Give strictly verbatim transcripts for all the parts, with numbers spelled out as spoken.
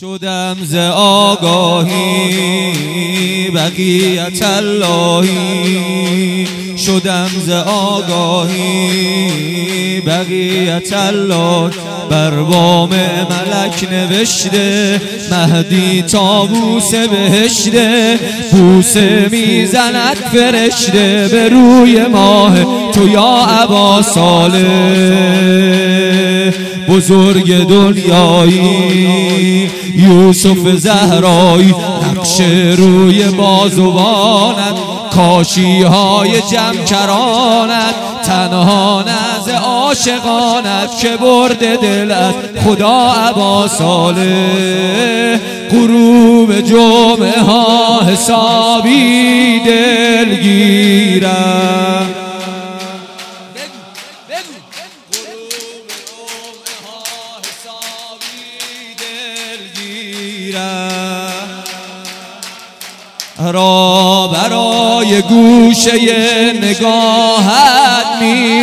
شدم ز آگاهی بقیت اللهی، شدم ز آگاهی بقیت الله. بر بام ملک نوشته مهدی تا بوسه بهشته، بوسه میزند فرشته به روی ماه تو یا ابا صالح. بزرگ دنیایی یوسف زهرایی، نقش روی بازوانت کاشی های جمکرانت، تنها نز عاشقانت که برده دل از خدا ابا صالح. غروب جمعه ها حسابی دلگیرم، را برای گوشه نگاهت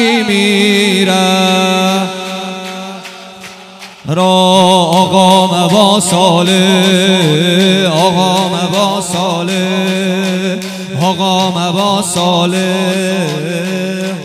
میمیرم. را آقا ابا صالح، آقا ابا صالح، آقا ابا صالح.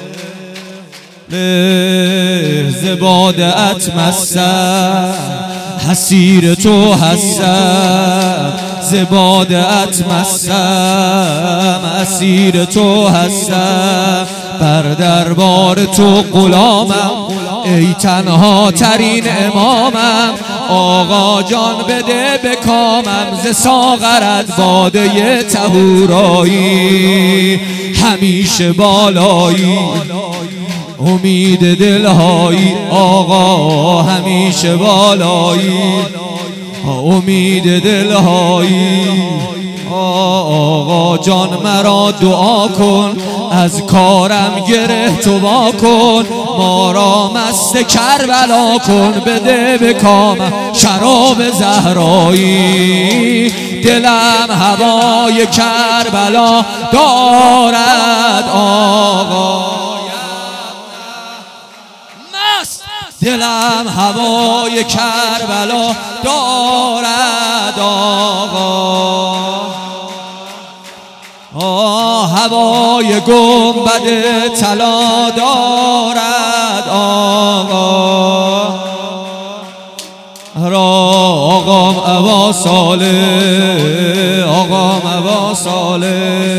زبادت مستم حسیر تو هستم، زبادت مستم اسیر تو هستم. بر دربار تو غلامم ای تنها ترین امامم. آقا جان بده به کامم ز ساغرت باده طهورایی. همیشه بالایی امید دلهایی، آقا همیشه بالایی امید دلهایی. آقا جان مرا دعا کن، از کارم گره تو وا کن. ما را مست کربلا کن، بده به کامم شراب زهرایی. دلم هوای کربلا دارد آقا، دلم هوای کربلا دارد آقا. آه هوای گنبد طلا دارد آقا. را آقام ابا صالح، آقام ابا صالح.